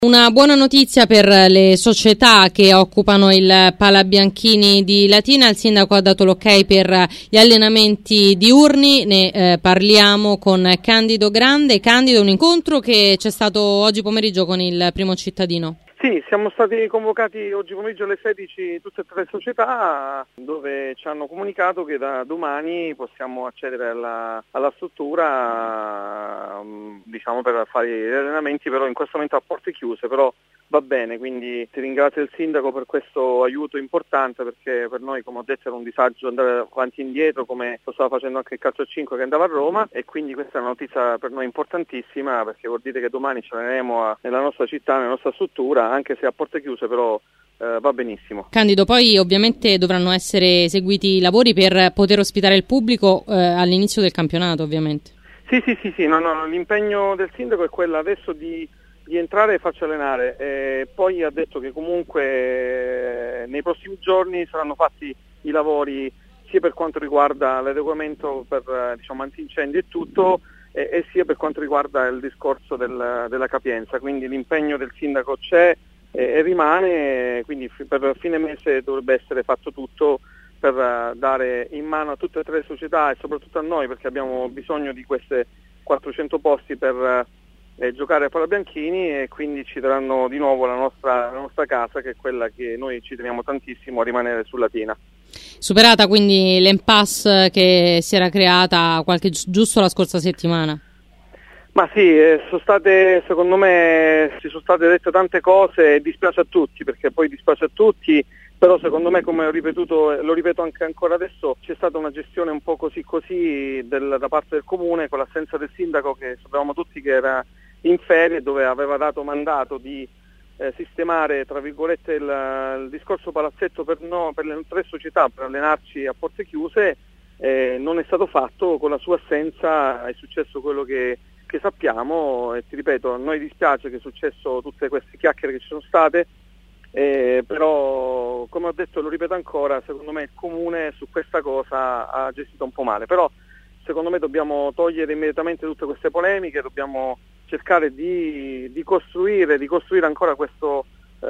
Una buona notizia per le società che occupano il Palabianchini di Latina. Il sindaco ha dato l'ok per gli allenamenti diurni. Ne parliamo con Candido Grande. Candido, un incontro che c'è stato oggi pomeriggio con il primo cittadino. Sì, siamo stati convocati oggi pomeriggio alle 16 tutte e tre le società, dove ci hanno comunicato che da domani possiamo accedere alla struttura, diciamo, per fare gli allenamenti, però in questo momento a porte chiuse, però va bene, quindi ti ringrazio il sindaco per questo aiuto importante, perché per noi, come ho detto, era un disagio andare avanti e indietro, come lo stava facendo anche il calcio a 5 che andava a Roma, e quindi questa è una notizia per noi importantissima, perché vuol dire che domani ci alleneremo nella nostra città, nella nostra struttura, anche se a porte chiuse, però va benissimo. Candido, poi ovviamente dovranno essere eseguiti i lavori per poter ospitare il pubblico all'inizio del campionato, ovviamente. Sì, no, l'impegno del sindaco è quello adesso di entrare e farci allenare, poi ha detto che comunque nei prossimi giorni saranno fatti i lavori sia per quanto riguarda l'adeguamento per antincendi e tutto, e sia per quanto riguarda il discorso della capienza, quindi l'impegno del sindaco c'è e rimane, quindi per fine mese dovrebbe essere fatto tutto per dare in mano a tutte e tre le società e soprattutto a noi, perché abbiamo bisogno di queste 400 posti per giocare a Palabianchini, e quindi ci daranno di nuovo la nostra casa, che è quella che noi ci teniamo tantissimo a rimanere su Latina. Superata quindi l'impasse che si era creata giusto la scorsa settimana? Ma sì, secondo me ci sono state dette tante cose e dispiace a tutti, perché poi dispiace a tutti, però secondo me, come ho ripetuto e lo ripeto anche ancora adesso, c'è stata una gestione un po' così da parte del comune, con l'assenza del sindaco, che sapevamo tutti che era in ferie, dove aveva dato mandato di sistemare, tra virgolette, il discorso palazzetto per le tre società, per allenarci a porte chiuse. Non è stato fatto. Con la sua assenza è successo quello che sappiamo, e ti ripeto, a noi dispiace che è successo tutte queste chiacchiere che ci sono state, però come ho detto e lo ripeto ancora, secondo me il comune su questa cosa ha gestito un po' male, però secondo me dobbiamo togliere immediatamente tutte queste polemiche, dobbiamo cercare di costruire ancora questo,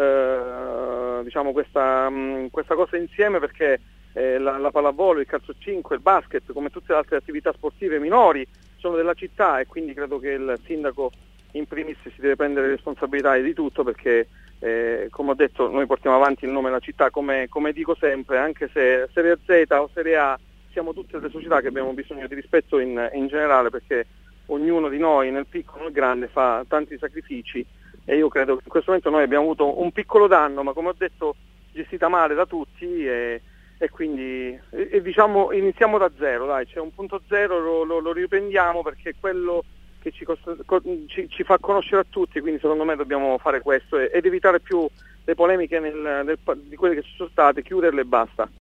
questa cosa insieme, perché la pallavolo, il calcio 5, il basket, come tutte le altre attività sportive minori, sono della città, e quindi credo che il sindaco in primis si deve prendere responsabilità di tutto, perché come ho detto, noi portiamo avanti il nome della città, come dico sempre, anche se Serie Z o Serie A, siamo tutte le società che abbiamo bisogno di rispetto in generale, perché ognuno di noi, nel piccolo e nel grande, fa tanti sacrifici, e io credo che in questo momento noi abbiamo avuto un piccolo danno, ma come ho detto gestita male da tutti, e quindi iniziamo da zero, dai, c'è un punto zero, lo riprendiamo, perché è quello che ci fa conoscere a tutti, quindi secondo me dobbiamo fare questo ed evitare più le polemiche di quelle che ci sono state, chiuderle e basta.